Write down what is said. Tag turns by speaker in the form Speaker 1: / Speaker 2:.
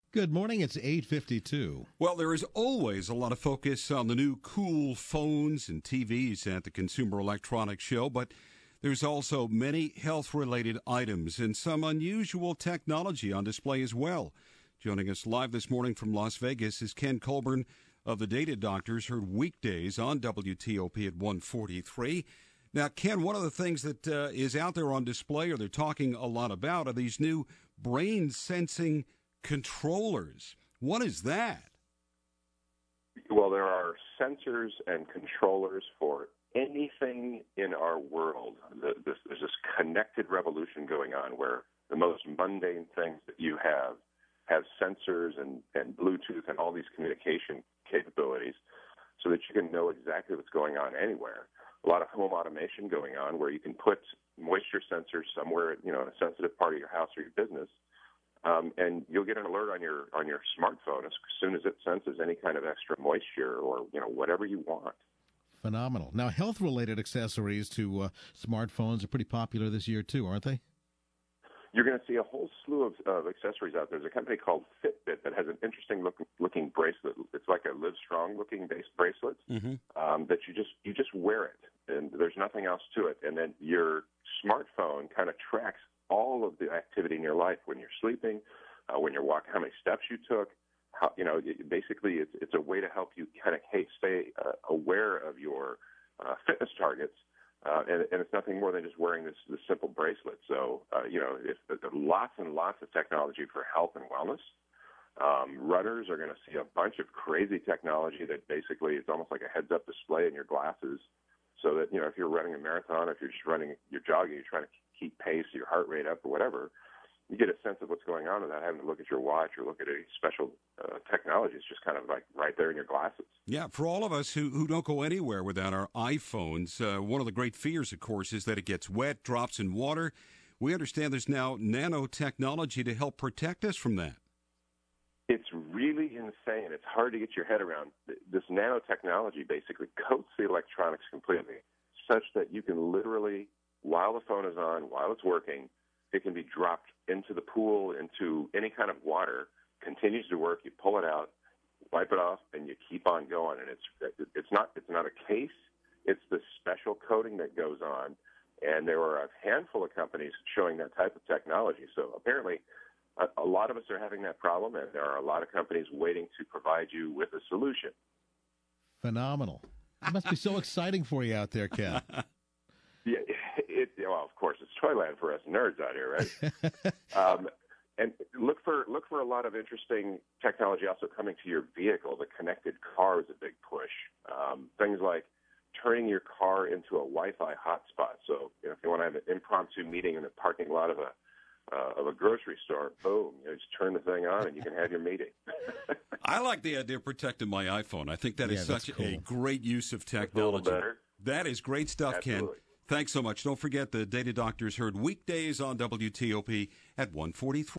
Speaker 1: Good morning. It's 8:52.
Speaker 2: Well, there is always a lot of focus on the new cool phones and TVs at the Consumer Electronics Show, but there's also many health-related items and some unusual technology on display as well. Joining us live this morning from Las Vegas is Ken Colburn of the Data Doctors, heard weekdays on WTOP at 1:43. Now, Ken, one of the things that is out there on display, or they're talking a lot about, are these new brain-sensing controllers. What is that?
Speaker 3: Well, there are sensors and controllers for anything in our world. There's this connected revolution going on where the most mundane things that you have sensors and Bluetooth and all these communication capabilities so that you can know exactly what's going on anywhere. A lot of home automation going on where you can put moisture sensors somewhere, in a sensitive part of your house or your business. And you'll get an alert on your smartphone as soon as it senses any kind of extra moisture or whatever you want.
Speaker 1: Phenomenal. Now, health-related accessories to smartphones are pretty popular this year too, aren't they?
Speaker 3: You're going to see a whole slew of accessories out there. There's a company called Fitbit that has an interesting looking bracelet. It's like a Livestrong looking bracelet that you just wear it, and there's nothing else to it. And then your smartphone kind of tracks all of the activity in your life when you're sleeping, when you're walking, how many steps you took. Basically, it's a way to help you kind of stay aware of your fitness targets, and it's nothing more than just wearing this simple bracelet. So, it's lots and lots of technology for health and wellness. Runners are going to see a bunch of crazy technology that basically it's almost like a heads-up display in your glasses, so that if you're running a marathon, if you're just running, you're jogging, you're trying to keep pace, your heart rate up or whatever, you get a sense of what's going on without having to look at your watch or look at any special technology. It's just kind of like right there in your glasses.
Speaker 2: Yeah, for all of us who don't go anywhere without our iPhones, one of the great fears, of course, is that it gets wet, drops in water. We understand there's now nanotechnology to help protect us from that.
Speaker 3: It's really insane. It's hard to get your head around. This nanotechnology basically coats the electronics completely such that you can literally, while the phone is on, while it's working, it can be dropped into the pool, into any kind of water, continues to work. You pull it out, wipe it off, and you keep on going. And it's not a case. It's the special coating that goes on. And there are a handful of companies showing that type of technology. So apparently a lot of us are having that problem, and there are a lot of companies waiting to provide you with a solution.
Speaker 1: Phenomenal. It must be so exciting for you out there, Ken.
Speaker 3: Yeah, well, of course, it's Toyland for us nerds out here, right? And look for a lot of interesting technology also coming to your vehicle. The connected car is a big push. Things like turning your car into a Wi-Fi hotspot. So if you want to have an impromptu meeting in the parking lot of a grocery store, boom, just turn the thing on and you can have your meeting.
Speaker 2: I like the idea of protecting my iPhone. I think that is such a great use of technology.
Speaker 3: A little better.
Speaker 2: That is great stuff,
Speaker 3: Absolutely.
Speaker 2: Ken. Thanks so much. Don't forget the Data Doctors, heard weekdays on WTOP at 1:43.